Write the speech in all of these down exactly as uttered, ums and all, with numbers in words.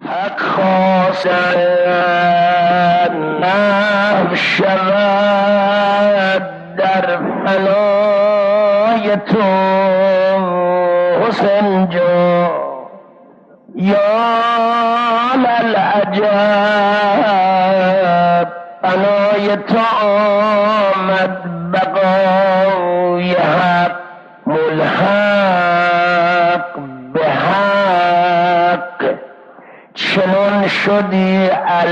حق خواستن نف شود در فنای تو حسین جان یا للعجب فنای تو آمد بقای حق ملحق به حق چنان شدی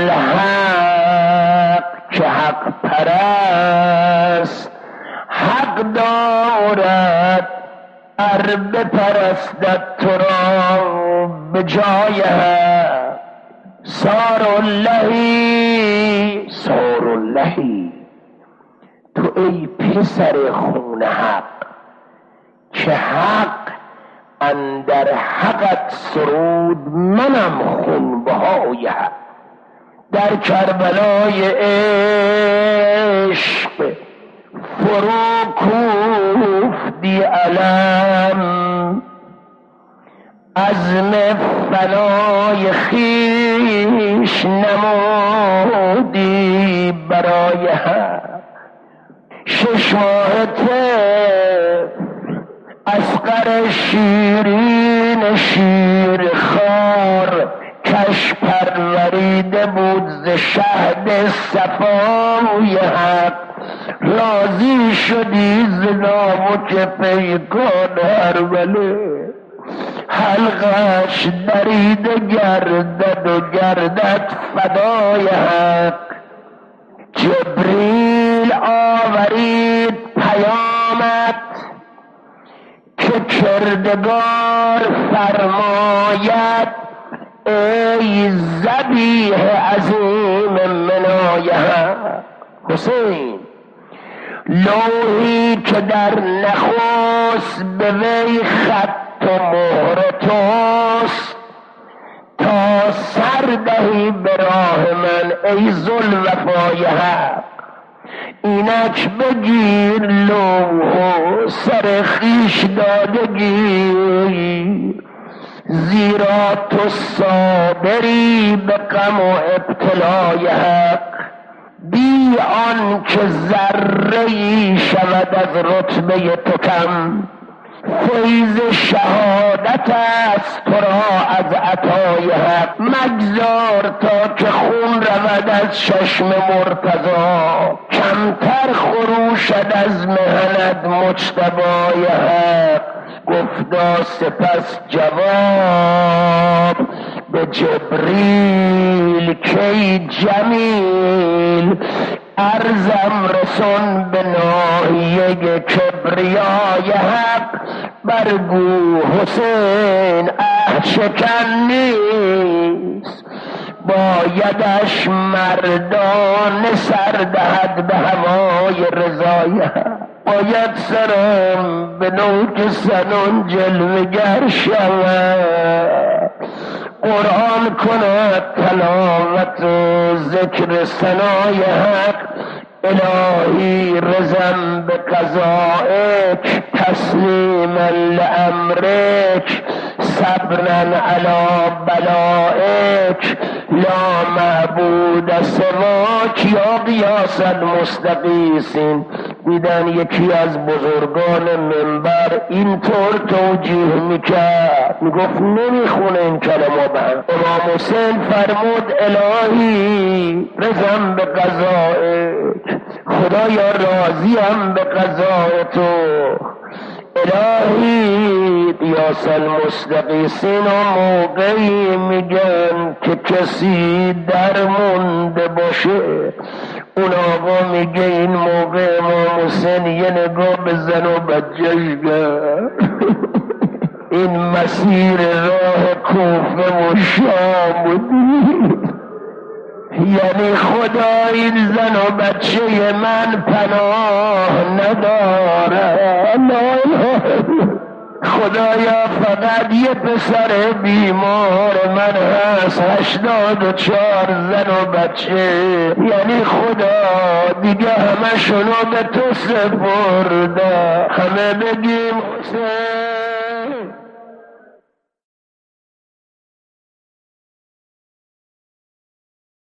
الحق که حق پرست حق دارد ار بپرستد تو را به جای حق سار اللهی سار اللهی تو ای پسر خون حق که حق اندر حقت سرود منم خونبهای حق در کربلای عشق فرو کوفتی علم عزم فنای خویش نمودی برای حق شش ماه طفل اصغر شیرین شیر خار کش پروریده بود ز شهد صفای حق راضی شدی ز نامک پیکان هرمله حلقش دریده گردد و گردد فدای حق جبریل آورید پیامت که کردگار فرماید ای ذبیح عظیم منای حق حسین لوحی که در نخست به وی خط و مهر توست تا سر دهی به راه من ای ذوالوفای حق اینک بگیر لوح سر خویش دادگی زیرا تو صابری به غم و ابتلای حق بی آن که ذره‌ای شود از رتبه تو کم فیض شهادت است تو را از عطای حق مگذار تا که خون رود از چشم مرتضی کمتر خروشد از محنت مجتبای حق گفتا سپس جواب به جبریل کی جمیل عرضم رسون به ناحیه کبریای حق برگو حسین اه شکن نیست بایدش مردان سر دهد به هوای رضای حق باید سرم به نوک سنون جلوگر شود قرآن کند تلاوت و ذکر ثنای حق الهی رزم به قضائک تسلیما لامرک صبرا علی بلائک لا معبود سواک یا قیاس المستقیسین. دیدن یکی از بزرگان منبر اینطور توجیه میکرد، میگفت نمیخونه این کلمه به هم. امام حسین فرمود الهی رزم به قضائک، خدایا راضیم به قضای تو. الهی قیاس المستقیسین و موقعی میگن که کسی در مونده باشه، اون آقا میگه این موقع امام حسین یه نگاه بزن و بجش گر این مسیر راه کوفه و شام بودی، یعنی خدا این زن و بچه من پناه نداره. خدایا فقط یه پسر بیمار من هست، هشتاد و چهار زن و بچه، یعنی خدا دیگه همه شنو به تو سپرده. همه بگیم حسین